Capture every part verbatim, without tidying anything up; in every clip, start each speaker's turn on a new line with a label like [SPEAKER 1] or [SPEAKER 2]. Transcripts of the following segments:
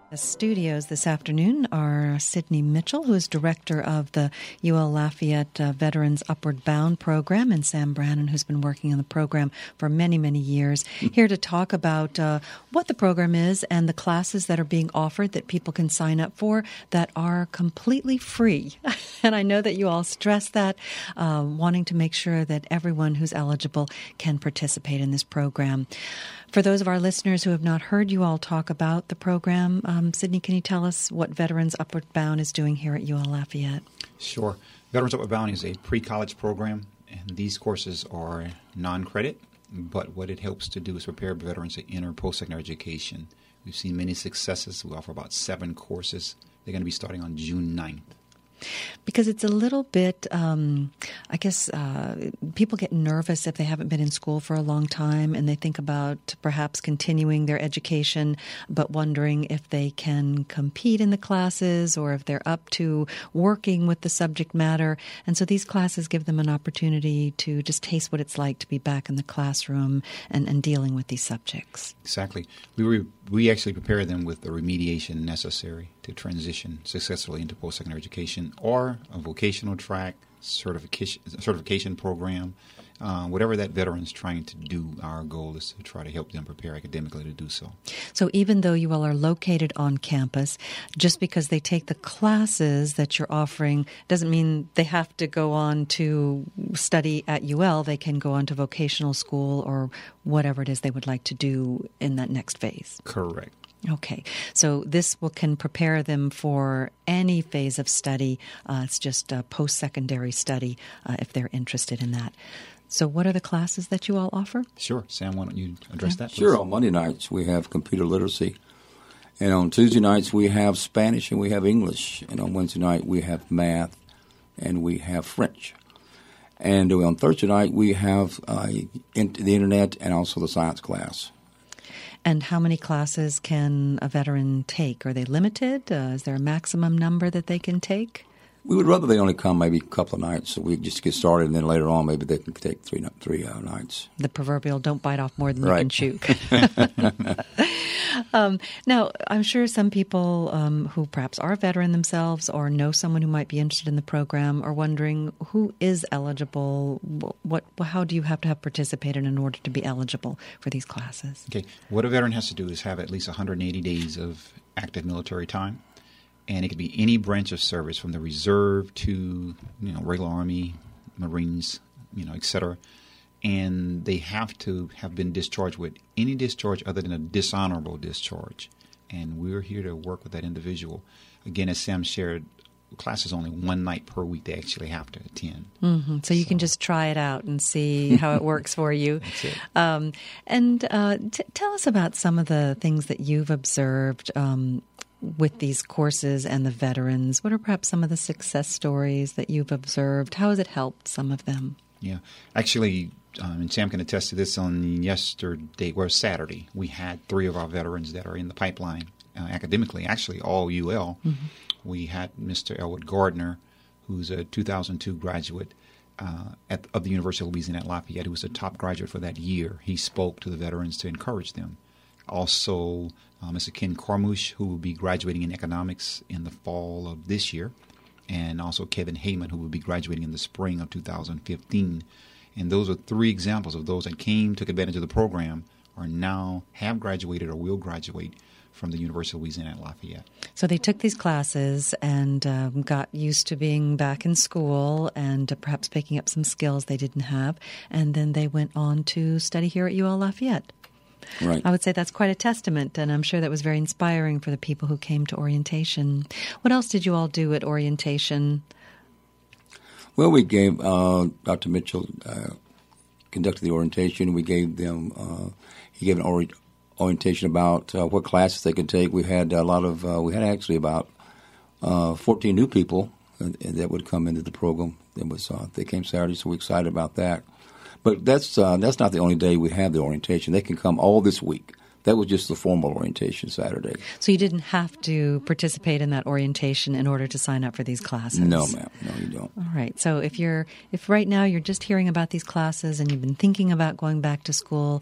[SPEAKER 1] The studios this afternoon are Sydney Mitchell, who is director of the U L Lafayette uh, Veterans Upward Bound program, and Sam Brannon, who's been working on the program for many, many years, here to talk about uh, what the program is and the classes that are being offered that people can sign up for that are completely free. And I know that you all stress that, uh, wanting to make sure that everyone who's eligible can participate in this program. For those of our listeners who have not heard you all talk about the program, um, Sydney, can you tell us what Veterans Upward Bound is doing here at U L Lafayette?
[SPEAKER 2] Sure. Veterans Upward Bound is a pre-college program, and these courses are non-credit, but what it helps to do is prepare veterans to enter post-secondary education. We've seen many successes. We offer about seven courses. They're going to be starting on June ninth.
[SPEAKER 1] Because it's a little bit, um, I guess, uh, people get nervous if they haven't been in school for a long time and they think about perhaps continuing their education, but wondering if they can compete in the classes or if they're up to working with the subject matter. And so these classes give them an opportunity to just taste what it's like to be back in the classroom and, and dealing with these subjects.
[SPEAKER 2] Exactly. We re- we actually prepare them with the remediation necessary to transition successfully into post-secondary education or a vocational track, certification certification program, uh, whatever that veteran's trying to do. Our goal is to try to help them prepare academically to do so.
[SPEAKER 1] So even though you all are located on campus, just because they take the classes that you're offering doesn't mean they have to go on to study at U L. They can go on to vocational school or whatever it is they would like to do in that next phase.
[SPEAKER 2] Correct.
[SPEAKER 1] Okay, so this will can prepare them for any phase of study. Uh, it's just a post-secondary study uh, if they're interested in that. So what are the classes that you all offer?
[SPEAKER 2] Sure. Sam, why don't you address that, please?
[SPEAKER 3] Sure. On Monday nights, we have computer literacy. And on Tuesday nights, we have Spanish and we have English. And on Wednesday night, we have math and we have French. And on Thursday night, we have uh, in- the Internet and also the science class.
[SPEAKER 1] And how many classes can a veteran take? Are they limited? Uh, is there a maximum number that they can take?
[SPEAKER 3] We would rather they only come maybe a couple of nights, so we just get started, and then later on maybe they can take three three uh, nights.
[SPEAKER 1] The proverbial don't bite off more than
[SPEAKER 3] right.
[SPEAKER 1] you can chew. um, now, I'm sure some people um, who perhaps are a veteran themselves or know someone who might be interested in the program are wondering who is eligible. What, how do you have to have participated in order to be eligible for these classes?
[SPEAKER 2] Okay. What a veteran has to do is have at least one hundred eighty days of active military time. And it could be any branch of service, from the reserve to, you know, regular Army, Marines, you know, et cetera. And they have to have been discharged with any discharge other than a dishonorable discharge. And we're here to work with that individual. Again, as Sam shared, class is only one night per week they actually have to attend.
[SPEAKER 1] Mm-hmm. So you so. can just try it out and see how it works for you.
[SPEAKER 2] That's it.
[SPEAKER 1] Um, and uh, t- tell us about some of the things that you've observed um with these courses and the veterans. What are perhaps some of the success stories that you've observed? How has it helped some of them?
[SPEAKER 2] Yeah. Actually, um, and Sam can attest to this, on yesterday, or Saturday, we had three of our veterans that are in the pipeline uh, academically, actually all U L. Mm-hmm. We had Mister Elwood Gardner, who's a two thousand two graduate uh, at, of the University of Louisiana at Lafayette, who was a top graduate for that year. He spoke to the veterans to encourage them. Also, uh, Mister Ken Cormush, who will be graduating in economics in the fall of this year, and also Kevin Heyman, who will be graduating in the spring of two thousand fifteen. And those are three examples of those that came, took advantage of the program, are now have graduated or will graduate from the University of Louisiana at Lafayette.
[SPEAKER 1] So they took these classes and um, got used to being back in school and uh, perhaps picking up some skills they didn't have, and then they went on to study here at U L Lafayette.
[SPEAKER 3] Right.
[SPEAKER 1] I would say that's quite a testament, and I'm sure that was very inspiring for the people who came to orientation. What else did you all do at orientation?
[SPEAKER 3] Well, we gave, uh, Doctor Mitchell uh, conducted the orientation. We gave them, uh, he gave an ori- orientation about uh, what classes they could take. We had a lot of, uh, we had actually about uh, fourteen new people that would come into the program. It was, uh, they came Saturday, so we're excited about that. But that's uh, that's not the only day we have the orientation. They can come all this week. That was just the formal orientation Saturday.
[SPEAKER 1] So you didn't have to participate in that orientation in order to sign up for these classes?
[SPEAKER 3] No, ma'am. No, you don't.
[SPEAKER 1] All right. So if you're, if right now you're just hearing about these classes and you've been thinking about going back to school,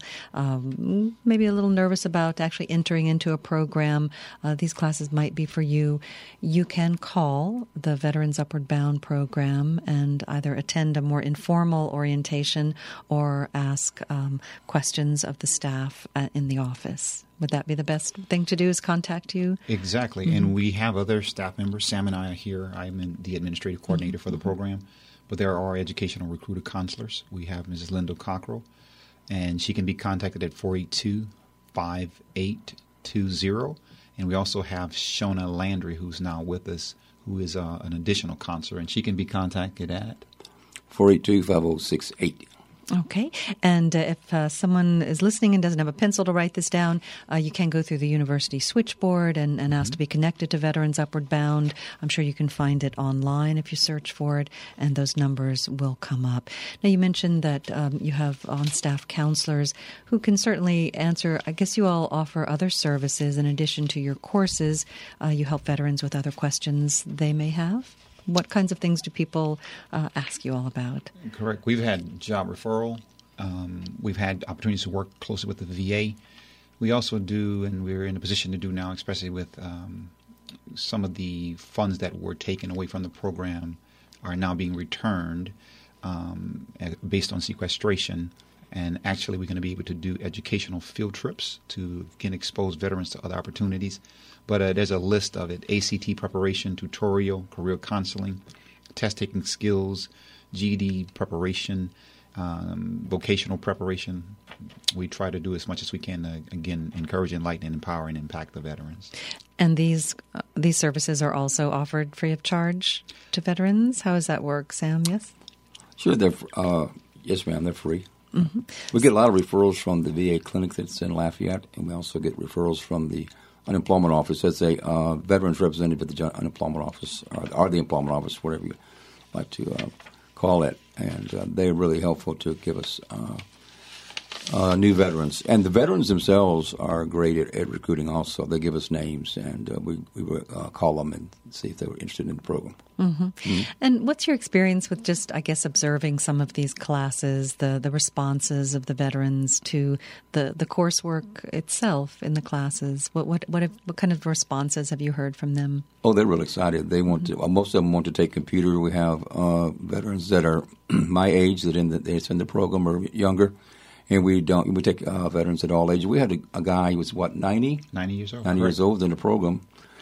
[SPEAKER 1] um, maybe a little nervous about actually entering into a program, uh, these classes might be for you. You can call the Veterans Upward Bound program and either attend a more informal orientation or ask um, questions of the staff uh, in the office. Would that be the best thing to do, is contact you?
[SPEAKER 2] Exactly. Mm-hmm. And we have other staff members. Sam and I are here. I'm in the administrative coordinator mm-hmm. for the program. But there are educational recruiter counselors. We have Missus Linda Cockrell, and she can be contacted at four eight two, five eight two zero. And we also have Shona Landry, who's now with us, who is uh, an additional counselor, and she can be contacted at
[SPEAKER 3] four eight two, five oh six eight.
[SPEAKER 1] Okay. And uh, if uh, someone is listening and doesn't have a pencil to write this down, uh, you can go through the university switchboard and, and ask mm-hmm. to be connected to Veterans Upward Bound. I'm sure you can find it online if you search for it, and those numbers will come up. Now, you mentioned that um, you have on-staff counselors who can certainly answer. I guess you all offer other services in addition to your courses. Uh, you help veterans with other questions they may have. What kinds of things do people uh, ask you all about?
[SPEAKER 2] Correct. We've had job referral. Um, we've had opportunities to work closely with the V A. We also do, and we're in a position to do now, especially with um, some of the funds that were taken away from the program are now being returned um, based on sequestration. And actually, we're going to be able to do educational field trips to again expose veterans to other opportunities. But uh, there's a list of it: A C T preparation, tutorial, career counseling, test-taking skills, G E D preparation, um, vocational preparation. We try to do as much as we can to, again, encourage, enlighten, empower, and impact the veterans.
[SPEAKER 1] And these uh, these services are also offered free of charge to veterans? How does that work, Sam? Yes?
[SPEAKER 3] Sure. They're, uh, yes, ma'am. They're free.
[SPEAKER 1] Mm-hmm.
[SPEAKER 3] We get a lot of referrals from the V A clinic that's in Lafayette, and we also get referrals from the unemployment office. That's a uh, veterans representative at the unemployment office, or, or the employment office, whatever you like to uh, call it. And uh, they're really helpful to give us uh, uh, new veterans. And the veterans themselves are great at, at recruiting also. They give us names, and uh, we, we uh, call them and see if they were interested in the program.
[SPEAKER 1] Mm-hmm. Mm-hmm. And what's your experience with just, I guess, observing some of these classes, the, the responses of the veterans to the, the coursework itself in the classes? What what what, have, what kind of responses have you heard from them?
[SPEAKER 3] Oh, they're real excited. They want mm-hmm. to. Well, most of them want to take computer. We have uh, veterans that are my age that in the that's in the program or younger, and we don't. We take uh, veterans at all ages. We had a, a guy who was what ninety,
[SPEAKER 2] ninety years old,
[SPEAKER 3] ninety years old in the program.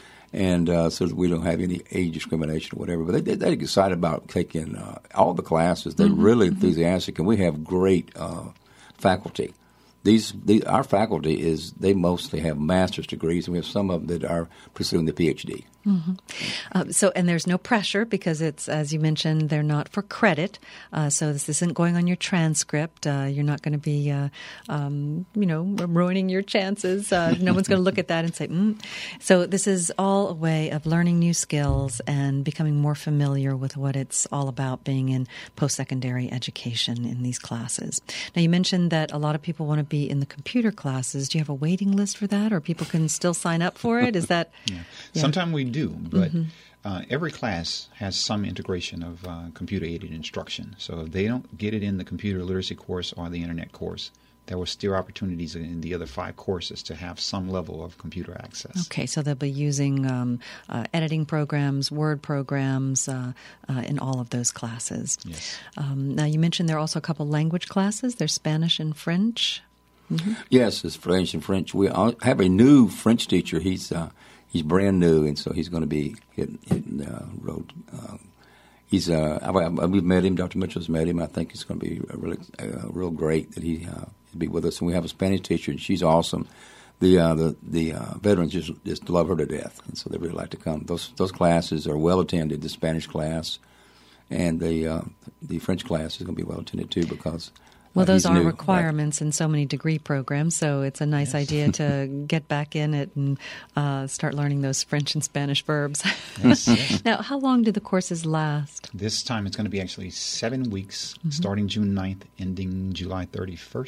[SPEAKER 3] And uh, so we don't have any age discrimination or whatever. But they, they're excited about taking uh, all the classes. They're mm-hmm. really enthusiastic, and we have great uh, faculty. These, these, our faculty is they mostly have master's degrees, and we have some of them that are pursuing the P H D.
[SPEAKER 1] Mm-hmm. Uh, so, and there's no pressure because it's, as you mentioned, they're not for credit. Uh, so this isn't going on your transcript. Uh, you're not going to be, uh, um, you know, ruining your chances. Uh, no one's going to look at that and say, mm. So this is all a way of learning new skills and becoming more familiar with what it's all about being in post-secondary education in these classes. Now, you mentioned that a lot of people want to be in the computer classes. Do you have a waiting list for that, or people can still sign up for it? Is that?
[SPEAKER 2] Yeah. Yeah. Sometimes we do, but mm-hmm. uh, every class has some integration of uh, computer-aided instruction. So if they don't get it in the computer literacy course or the internet course, there were still opportunities in the other five courses to have some level of computer access.
[SPEAKER 1] Okay, so they'll be using um, uh, editing programs, Word programs uh, uh, in all of those classes.
[SPEAKER 2] Yes.
[SPEAKER 1] Um, now, you mentioned there are also a couple language classes. There's Spanish and French.
[SPEAKER 3] Mm-hmm. Yes, it's French and French. We have a new French teacher. He's uh, he's brand new, and so he's going to be hitting, hitting the uh, road. Uh, he's uh, I, I, we've met him. Doctor Mitchell's met him. I think it's going to be a really, uh, real great that he uh, be with us. And we have a Spanish teacher, and she's awesome. The uh, the the uh, veterans just just love her to death, and so they really like to come. Those those classes are well attended. The Spanish class and the uh, the French class is going to be well attended too because.
[SPEAKER 1] Well,
[SPEAKER 3] uh,
[SPEAKER 1] those are
[SPEAKER 3] new,
[SPEAKER 1] requirements right? in so many degree programs, so it's a nice yes. idea to get back in it and uh, start learning those French and Spanish verbs.
[SPEAKER 2] Yes, yes.
[SPEAKER 1] Now, how long do the courses last?
[SPEAKER 2] This time it's going to be actually seven weeks, mm-hmm. starting June ninth, ending July thirty-first.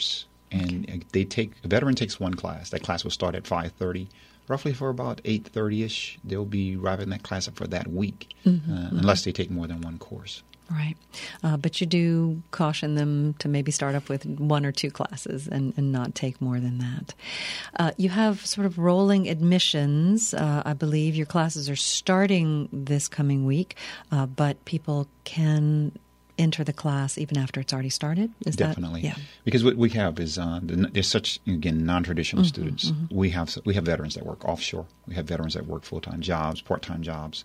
[SPEAKER 2] And okay. they take a veteran takes one class. That class will start at five thirty. Roughly for about eight thirty-ish, they'll be wrapping that class up for that week, mm-hmm, uh, mm-hmm. unless they take more than one course.
[SPEAKER 1] Right. Uh, but you do caution them to maybe start up with one or two classes and, and not take more than that. Uh, you have sort of rolling admissions. Uh, I believe your classes are starting this coming week, uh, but people can enter the class even after it's already started? Is
[SPEAKER 2] Definitely.
[SPEAKER 1] That, yeah.
[SPEAKER 2] Because what we have is uh, there's such, again, non-traditional mm-hmm, students. Mm-hmm. We have we have veterans that work offshore. We have veterans that work full-time jobs, part-time jobs.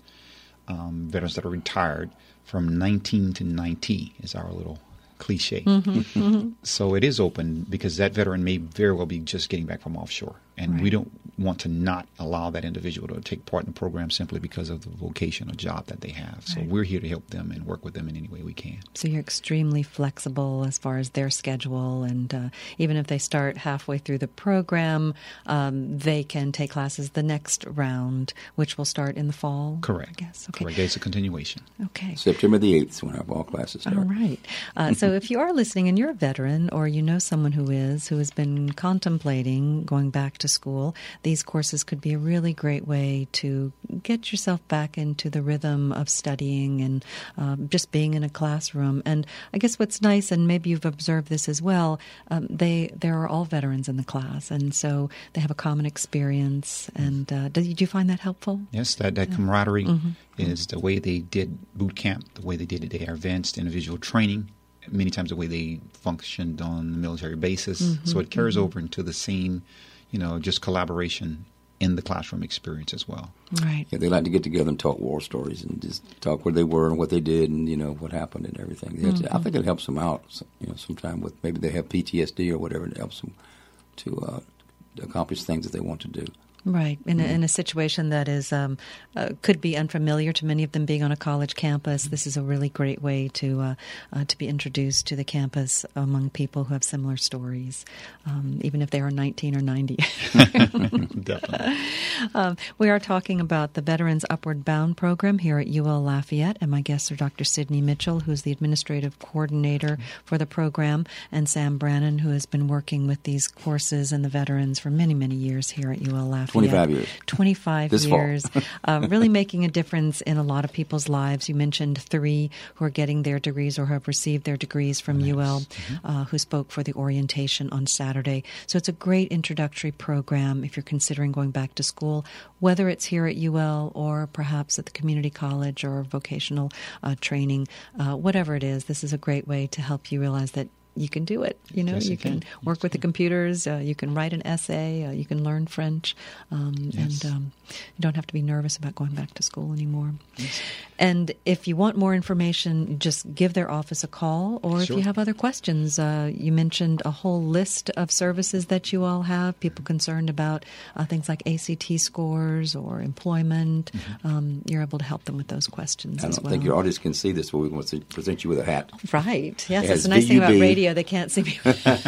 [SPEAKER 2] Um, veterans that are retired from nineteen to ninety is our little cliche. Mm-hmm, mm-hmm. So it is open because that veteran may very well be just getting back from offshore. And right. we don't want to not allow that individual to take part in the program simply because of the vocation or job that they have. So right. we're here to help them and work with them in any way we can.
[SPEAKER 1] So you're extremely flexible as far as their schedule. And uh, even if they start halfway through the program, um, they can take classes the next round, which will start in the fall?
[SPEAKER 2] Correct.
[SPEAKER 1] I guess. Okay.
[SPEAKER 2] Correct. It's a continuation.
[SPEAKER 1] Okay.
[SPEAKER 3] September the eighth is when our fall classes start.
[SPEAKER 1] All right. Uh, so if you are listening and you're a veteran or you know someone who is, who has been contemplating going back to school, these courses could be a really great way to get yourself back into the rhythm of studying and um, just being in a classroom. And I guess what's nice, and maybe you've observed this as well, um, they there are all veterans in the class, and so they have a common experience. And uh, do, you, do you find that helpful?
[SPEAKER 2] Yes, that, that
[SPEAKER 1] yeah.
[SPEAKER 2] camaraderie
[SPEAKER 1] mm-hmm.
[SPEAKER 2] is the way they did boot camp, the way they did their advanced individual training, many times the way they functioned on the military basis. Mm-hmm. So it carries mm-hmm. over into the same, you know, just collaboration in the classroom experience as well.
[SPEAKER 1] Right.
[SPEAKER 3] Yeah, they like to get together and talk war stories and just talk where they were and what they did and, you know, what happened and everything. Mm-hmm. I think it helps them out, you know, sometime with maybe they have P T S D or whatever, and it helps them to uh, accomplish things that they want to do.
[SPEAKER 1] Right. In a, in a situation that is um, uh, could be unfamiliar to many of them being on a college campus, this is a really great way to uh, uh, to be introduced to the campus among people who have similar stories, um, even if they are nineteen or ninety.
[SPEAKER 2] Definitely.
[SPEAKER 1] Um, we are talking about the Veterans Upward Bound program here at U L Lafayette, and my guests are Doctor Sidney Mitchell, who is the administrative coordinator for the program, and Sam Brannon, who has been working with these courses and the veterans for many, many years here at U L Lafayette.
[SPEAKER 3] twenty-five years.
[SPEAKER 1] twenty-five
[SPEAKER 3] this
[SPEAKER 1] years. um, really making a difference in a lot of people's lives. You mentioned three who are getting their degrees or have received their degrees from nice. U L, mm-hmm. uh, who spoke for the orientation on Saturday. So it's a great introductory program if you're considering going back to school, whether it's here at U L or perhaps at the community college or vocational uh, training, uh, whatever it is. This is a great way to help you realize that you can do it. You know,
[SPEAKER 2] yes,
[SPEAKER 1] you,
[SPEAKER 2] you
[SPEAKER 1] can,
[SPEAKER 2] can
[SPEAKER 1] work
[SPEAKER 2] yes,
[SPEAKER 1] with the computers. Uh, you can write an essay. Uh, you can learn French, um,
[SPEAKER 2] yes.
[SPEAKER 1] and um, you don't have to be nervous about going back to school anymore.
[SPEAKER 2] Yes.
[SPEAKER 1] And if you want more information, just give their office a call. Or
[SPEAKER 2] sure.
[SPEAKER 1] if you have other questions, uh, you mentioned a whole list of services that you all have. People concerned about uh, things like A C T scores or employment. Mm-hmm. Um, you're able to help them with those questions
[SPEAKER 3] I
[SPEAKER 1] as
[SPEAKER 3] don't
[SPEAKER 1] well.
[SPEAKER 3] think your audience can see this, but we want to present you with a hat.
[SPEAKER 1] Right. Yes,
[SPEAKER 3] It
[SPEAKER 1] that's
[SPEAKER 3] has
[SPEAKER 1] the nice thing about
[SPEAKER 3] V U B.
[SPEAKER 1] radio. They can't see me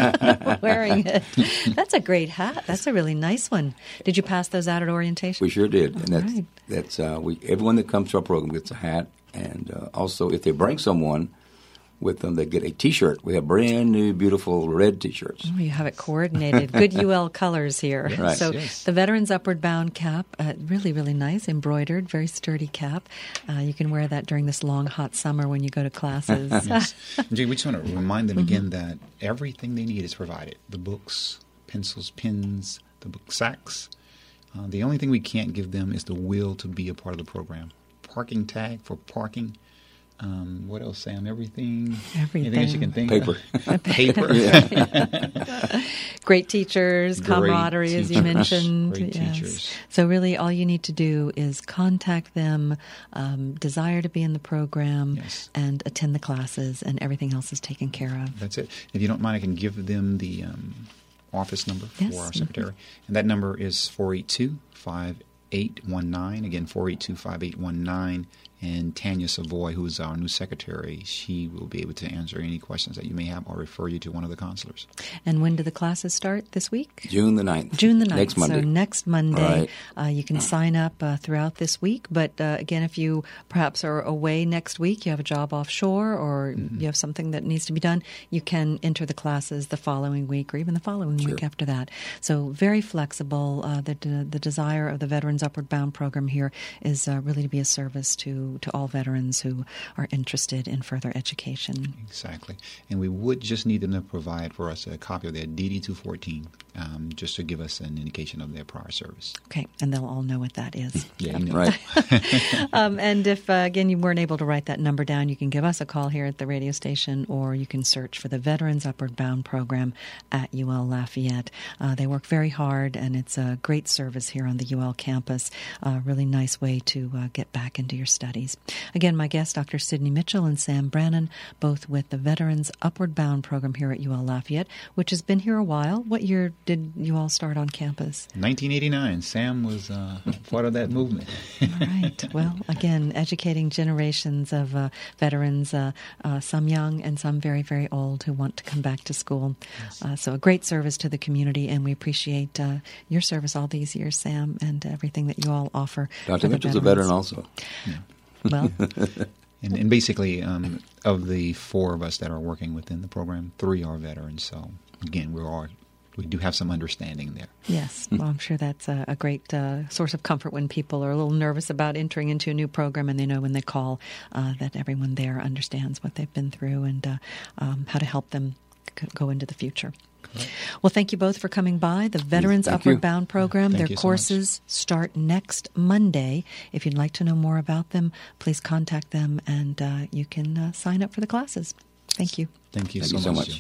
[SPEAKER 1] wearing it. That's a great hat. That's a really nice one. Did you pass those out at orientation?
[SPEAKER 3] We sure did.
[SPEAKER 1] All
[SPEAKER 3] and that's
[SPEAKER 1] right.
[SPEAKER 3] that's uh, we everyone that comes to our program gets a hat, and uh, also if they bring someone with them, they get a T-shirt. We have brand new, beautiful red T-shirts.
[SPEAKER 1] Oh, you have it coordinated. Good U L colors here.
[SPEAKER 2] Yes,
[SPEAKER 3] right.
[SPEAKER 1] So
[SPEAKER 2] yes.
[SPEAKER 1] the Veterans Upward Bound cap, uh, really, really nice, embroidered, very sturdy cap. Uh, you can wear that during this long, hot summer when you go to classes.
[SPEAKER 2] Yes. Jay, we just want to remind them
[SPEAKER 1] Mm-hmm.
[SPEAKER 2] again that everything they need is provided. The books, pencils, pens, the book sacks. Uh, the only thing we can't give them is the will to be a part of the program. Parking tag for parking. Um, what else, Sam? Everything?
[SPEAKER 1] Everything.
[SPEAKER 2] Anything else you can think
[SPEAKER 3] Paper.
[SPEAKER 2] of? Paper.
[SPEAKER 1] Great teachers,
[SPEAKER 2] Great
[SPEAKER 1] camaraderie, as you
[SPEAKER 2] teachers.
[SPEAKER 1] mentioned.
[SPEAKER 2] Great
[SPEAKER 1] Yes.
[SPEAKER 2] teachers.
[SPEAKER 1] So really all you need to do is contact them, um, desire to be in the program,
[SPEAKER 2] Yes.
[SPEAKER 1] and attend the classes, and everything else is taken care of.
[SPEAKER 2] That's it. If you don't mind, I can give them the um, office number
[SPEAKER 1] Yes.
[SPEAKER 2] for our secretary. And that number is four eight two, five eight one nine. Again, four eight two, five eight one nine. And Tanya Savoy, who is our new secretary, she will be able to answer any questions that you may have or refer you to one of the counselors.
[SPEAKER 1] And when do the classes start this week?
[SPEAKER 3] June the ninth.
[SPEAKER 1] June the ninth.
[SPEAKER 3] Next Monday.
[SPEAKER 1] So next Monday.
[SPEAKER 3] Right.
[SPEAKER 1] Uh, you can sign up uh, throughout this week. But uh, again, if you perhaps are away next week, you have a job offshore, or mm-hmm. you have something that needs to be done, you can enter the classes the following week or even the following
[SPEAKER 3] sure.
[SPEAKER 1] week after that. So very flexible. Uh, the, the desire of the Veterans Upward Bound program here is uh, really to be a service to to all veterans who are interested in further education.
[SPEAKER 2] Exactly. And we would just need them to provide for us a copy of their D D two fourteen, um, just to give us an indication of their prior service.
[SPEAKER 1] Okay. And they'll all know what that is.
[SPEAKER 2] Yeah, you know.
[SPEAKER 3] Right.
[SPEAKER 1] um, and if, uh, again, you weren't able to write that number down, you can give us a call here at the radio station, or you can search for the Veterans Upward Bound program at U L Lafayette. Uh, they work very hard, and it's a great service here on the U L campus. A really nice way to uh, get back into your studies. Again, my guests, Doctor Sidney Mitchell and Sam Brannon, both with the Veterans Upward Bound program here at U L Lafayette, which has been here a while. What year did you all start on campus?
[SPEAKER 2] nineteen eighty-nine. Sam was uh, part of that movement.
[SPEAKER 1] All right. Well, again, educating generations of uh, veterans, uh, uh, some young and some very, very old, who want to come back to school. Yes. Uh, so a great service to the community, and we appreciate uh, your service all these years, Sam, and everything that you all offer.
[SPEAKER 3] Doctor Mitchell's a veteran also.
[SPEAKER 2] Yeah.
[SPEAKER 1] Well,
[SPEAKER 2] and, and basically, um, of the four of us that are working within the program, three are veterans. So again, we're all we do have some understanding there.
[SPEAKER 1] Yes, well, I'm sure that's a, a great uh, source of comfort when people are a little nervous about entering into a new program, and they know when they call uh, that everyone there understands what they've been through and uh, um, how to help them c- go into the future. Correct. Well, thank you both for coming by. The Veterans
[SPEAKER 3] Thank
[SPEAKER 1] Upward
[SPEAKER 3] you.
[SPEAKER 1] Bound program,
[SPEAKER 2] Thank
[SPEAKER 1] their
[SPEAKER 2] you so
[SPEAKER 1] courses
[SPEAKER 2] much.
[SPEAKER 1] start next Monday. If you'd like to know more about them, please contact them, and uh, you can uh, sign up for the classes. Thank you.
[SPEAKER 2] Thank you,
[SPEAKER 3] Thank
[SPEAKER 2] so,
[SPEAKER 3] you so
[SPEAKER 2] much.
[SPEAKER 3] much.